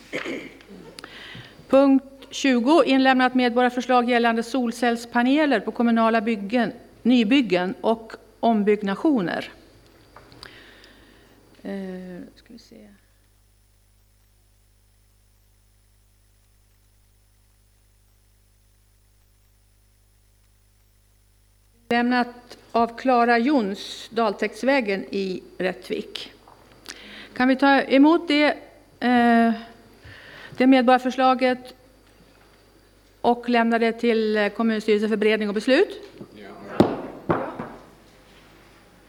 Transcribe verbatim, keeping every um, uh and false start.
Punkt tjugo. Inlämnat medborgarförslag gällande solcellspaneler på kommunala byggen, nybyggen och ombyggnationer. Eh, ska vi se. Lämnat av Klara Jons, Daltäktsvägen i Rättvik. Kan vi ta emot det, eh, det medborgarförslaget och lämna det till kommunstyrelsen för beredning och beslut? Ja.